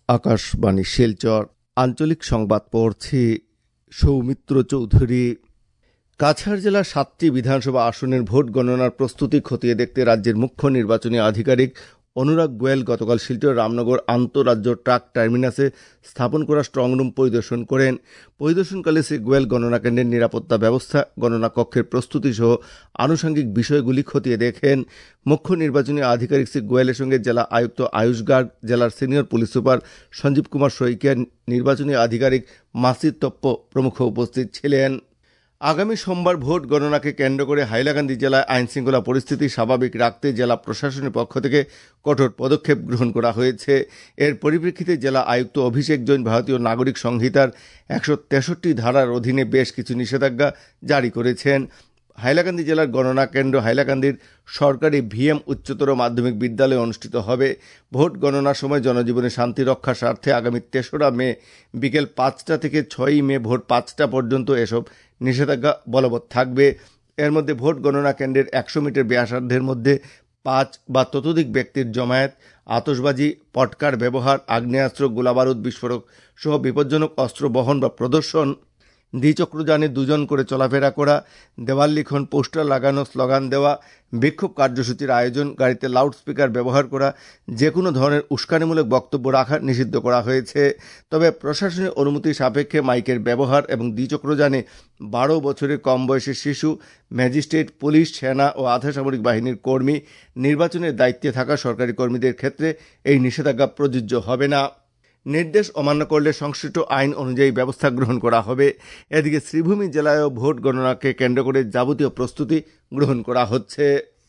আকাশবাণী শিলচর আঞ্চলিক সংবাদ পড়ছি সৌমিত্র চৌধুরী। কাছাড় জেলার 7টি বিধানসভা আসনের ভোট গণনার প্রস্তুতি খতিয়ে দেখতে রাজ্যের মুখ্য নির্বাচনী আধিকারিক অনুরাগ গোয়েল গতকাল শিলচর রামনগর আন্তঃরাজ্য ট্রাক টার্মিনাসে স্থাপন করা স্ট্রংরুম পরিদর্শন করেন। পরিদর্শনকালে শ্রী গোয়েল গণনা কেন্দ্রের নিরাপত্তা ব্যবস্থা, গণনা কক্ষের প্রস্তুতি সহ আনুষঙ্গিক বিষয়গুলি খতিয়ে দেখেন। মুখ্য নির্বাচনী আধিকারিক শ্রী গোয়েলের সঙ্গে জেলা আয়ুক্ত আয়ুষ গার্গ, জেলার senior police super Sanjeev Kumar Saikia, নির্বাচনী আধিকারিক মাসিদ তপ্প প্রমুখ উপস্থিত ছিলেন। আগামী সোমবার ভোট গণনাকে কেন্দ্র করে হাইলাকান্দি জেলায় আইনশৃঙ্খলা পরিস্থিতি স্বাভাবিক রাখতে জেলা প্রশাসনের পক্ষ থেকে কঠোর পদক্ষেপ গ্রহণ করা হয়েছে। এর পরিপ্রেক্ষিতে জেলা আয়ুক্ত অভিষেক জৈন ভারতীয় নাগরিক সংহিতার 163 ধারার অধীনে বেশ কিছু নিষেধাজ্ঞা জারি করেছেন। হাইলাকান্দি জেলার গণনা কেন্দ্র হাইলাকান্দির সরকারি ভিএম উচ্চতর মাধ্যমিক বিদ্যালয়ে অনুষ্ঠিত হবে। ভোট গণনার সময় জনজীবনে শান্তি রক্ষার স্বার্থে আগামী 3রা মে বিকেল 5টা থেকে 6ই মে ভোর 5টা পর্যন্ত এসব নিষেধাজ্ঞা বলবৎ থাকবে। এর মধ্যে ভোট গণনা কেন্দ্রের 100 মিটার ব্যাসার্ধের মধ্যে 5 বা ততোধিক ব্যক্তির জমায়েত, আতশবাজি, পটকার ব্যবহার, আগ্নেয়াস্ত্র, গোলাবারুদ, বিস্ফোরক সহ বিপজ্জনক অস্ত্র বহন বা প্রদর্শন, দ্বিচক্রযানে 2 জন করে চলাফেরা করা, দেওয়াল লিখন, পোস্টার লাগানো, স্লোগান দেওয়া, বিক্ষোভ কার্যসূচির আয়োজন, গাড়িতে লাউডস্পিকার ব্যবহার করা, যে কোনো ধরনের উস্কানিমূলক বক্তব্য রাখা নিষিদ্ধ করা হয়েছে। তবে প্রশাসনের অনুমতি সাপেক্ষে মাইকের ব্যবহার এবং দ্বিচক্রযানে 12 বছরের কম বয়সী শিশু, ম্যাজিস্ট্রেট, পুলিশ, সেনা ও আধাসামরিক বাহিনীর কর্মী, নির্বাচনের দায়িত্বে থাকা সরকারি কর্মীদের ক্ষেত্রে এই নিষেধাজ্ঞা প্রযোজ্য হবে না। নির্দেশ অমান্য করলে সংশ্লিষ্ট আইন অনুযায়ী ব্যবস্থা গ্রহণ করা হবে। এদিকে শ্রীভূমি জেলায়ও ভোট গণনাকে কেন্দ্র করে যাবতীয় প্রস্তুতি গ্রহণ করা হচ্ছে।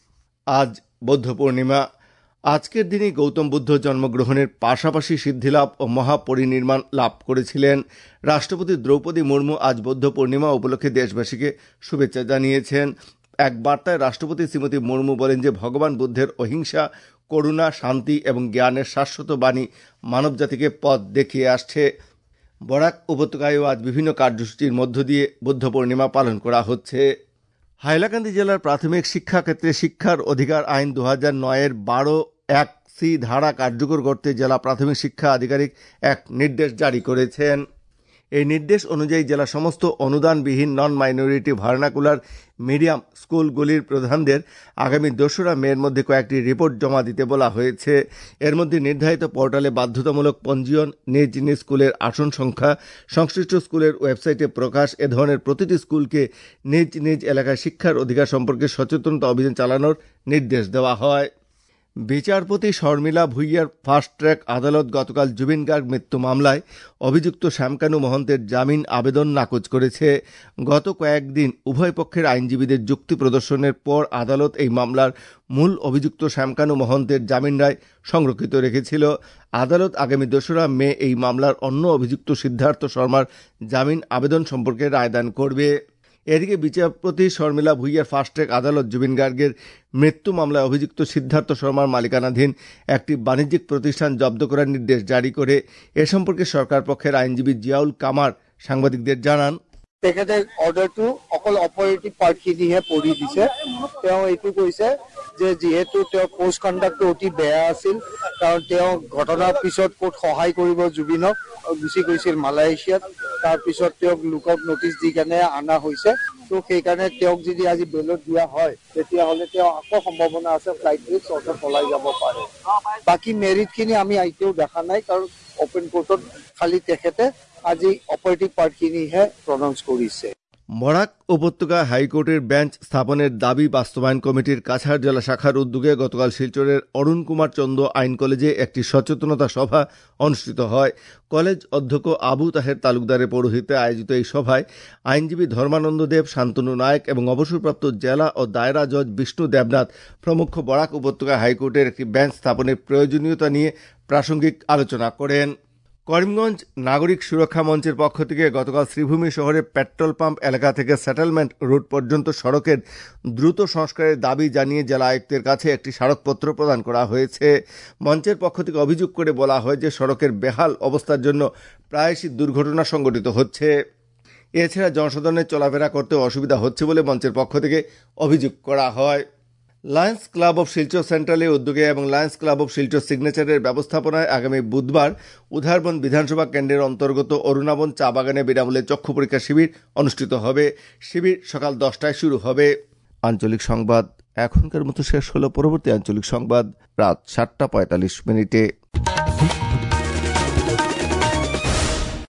আজ বৌদ্ধ পূর্ণিমা। আজকের দিনেই গৌতম বুদ্ধ জন্মগ্রহণের পাশাপাশি সিদ্ধিলাভ ও মহাপরিনির্বাণ লাভ করেছিলেন। রাষ্ট্রপতি দ্রৌপদী মুর্মু আজ বৌদ্ধ পূর্ণিমা উপলক্ষে দেশবাসীকে শুভেচ্ছা জানিয়েছেন। এক বার্তায় রাষ্ট্রপতি শ্রীমতী মুর্মু বলেন যে ভগবান বুদ্ধের অহিংসা, করুণা, শান্তি এবং জ্ঞানের শাশ্বত বাণী মানবজাতিকে পথ দেখিয়ে আসছে। বরাক উপত্যকায়ও আজ বিভিন্ন কার্যসূচির মধ্য দিয়ে বুদ্ধ পূর্ণিমা পালন করা হচ্ছে। হাইলাকান্দি জেলার প্রাথমিক শিক্ষা ক্ষেত্রে শিক্ষার অধিকার আইন 2009-এর 12(1)(c) ধারা কার্যকর করতে জেলা প্রাথমিক শিক্ষা আধিকারিক এক নির্দেশ জারি করেছেন। এই নির্দেশ অনুযায়ী জেলার সমস্ত অনুদানবিহীন নন মাইনরিটি ভার্নাকুলার মিডিয়াম স্কুলগুলির প্রধানদের আগামী 2রা মের মধ্যে কয়েকটি রিপোর্ট জমা দিতে বলা হয়েছে। এর মধ্যে নির্ধারিত পোর্টালে বাধ্যতামূলক পঞ্জীয়ন, নিজ নিজ স্কুলের আসন সংখ্যা, সংশ্লিষ্ট স্কুলের ওয়েবসাইটে প্রকাশ, এ ধরনের প্রতিটি স্কুলকে নিজ নিজ এলাকায় শিক্ষার অধিকার সম্পর্কে সচেতনতা অভিযান চালানোর নির্দেশ দেওয়া হয়। বিচারপতি শর্মিলা ভুইয়ার ফাস্ট ট্র্যাক আদালত গতকাল জুবিন গার্গ মৃত্যু মামলায় অভিযুক্ত শ্যামকানু মহন্তের জামিন আবেদন নাকচ করেছে। গত কয়েকদিন উভয় পক্ষের আইনজীবীদের যুক্তি প্রদর্শনের পর আদালত এই মামলার মূল অভিযুক্ত শ্যামকানু মহন্তের জামিন রায় সংরক্ষিত রেখেছিল। আদালত আগামী 2রা মে এই মামলার অন্য অভিযুক্ত সিদ্ধার্থ শর্মার জামিন আবেদন সম্পর্কে রায়দান করবে। এদিকে বিচারপতি শর্মিলা ভুইয়ার ফাস্ট ট্র্যাক আদালত জুবিন গার্গের মৃত্যু মামলায় অভিযুক্ত সিদ্ধার্থ শর্মার মালিকানাধীন একটি বাণিজ্যিক প্রতিষ্ঠান জব্দ করার নির্দেশ জারি করে। এ সম্পর্কে সরকার পক্ষের আইনজীবী জিয়াউল কামার সাংবাদিকদের জানান, তেখেতে অৰ্ডাৰটো অকল অপাৰেটিভ পাৰ্টখিনিহে পঢ়ি দিছে। তেওঁ এইটো কৈছে যে যিহেতু তেওঁৰ পোষ্ট কণ্ডাক্টটো অতি বেয়া আছিল, কাৰণ তেওঁ ঘটনাৰ পিছত ক'ত সহায় কৰিব জুবিনক গুচি গৈছিল মালয়েছিয়াত, তাৰপিছত তেওঁক লুকআউট নটিচ দি কেনে অনা হৈছে। তো সেইকাৰণে তেওঁক যদি আজি বেলত দিয়া হয় তেতিয়াহ'লে তেওঁ আকৌ সম্ভাৱনা আছে ফ্লাইট ৰিস্ক অৰ্থাৎ পলাই যাব পাৰে। বাকী মেৰিটখিনি আমি এতিয়াও দেখা নাই, কাৰণ অপেন কোৰ্টত খালি তেখেতে আজি অপারেটিভ পার্টখিনিহে প্রনাউন্স করেছে। বরাক উপত্যকা হাইকোর্টের বেঞ্চ স্থাপনের দাবি বাস্তবায়ন কমিটির কাছাড় জেলা শাখার উদ্যোগে গতকাল শিলচরের অরুণ কুমার চন্দ আইন কলেজে একটি সচেতনতা সভা অনুষ্ঠিত হয়। কলেজ অধ্যক্ষ আবু তাহের তালুকদারের পৌরোহিত্যে আয়োজিত এই সভায় আইনজীবী ধর্মানন্দ দেব, শান্তনু নায়ক এবং অবসরপ্রাপ্ত জেলা ও দায়রা জজ বিষ্ণু দেবনাথ প্রমুখ বরাক উপত্যকা হাইকোর্টের একটি বেঞ্চ স্থাপনের প্রয়োজনীয়তা নিয়ে প্রাসঙ্গিক আলোচনা করেন। করিমগঞ্জ নাগরিক সুরক্ষা মঞ্চের পক্ষ থেকে গতকাল শ্রীভূমি শহরের পেট্রোল পাম্প এলাকা থেকে সেটেলমেন্ট রোড পর্যন্ত সড়কের দ্রুত সংস্কারের দাবি জানিয়ে জেলা আয়ুক্তের কাছে একটি স্মারকপত্র প্রদান করা হয়েছে। মঞ্চের পক্ষ থেকে অভিযোগ করে বলা হয় যে সড়কের বেহাল অবস্থার জন্য প্রায়শই দুর্ঘটনা সংঘটিত হচ্ছে। এছাড়া জনসাধারণের চলাফেরা করতে অসুবিধা হচ্ছে বলে মঞ্চের পক্ষ থেকে অভিযোগ করা হয়। লায়ন্স ক্লাব অফ শিলচর সেন্ট্রালের উদ্যোগে এবং লায়ন্স ক্লাব অফ শিলচর সিগনেচারের ব্যবস্থাপনায় আগামী বুধবার উধারবন বিধানসভা কেন্দ্রের অন্তর্গত অরুণাবন চা বাগানে বিনামূল্যে চক্ষু পরীক্ষা শিবির অনুষ্ঠিত হবে। শিবির সকাল 10টায় শুরু হবে। আঞ্চলিক সংবাদ এখনকার মতো শেষ হলো। পরবর্তী আঞ্চলিক সংবাদ রাত 7:45।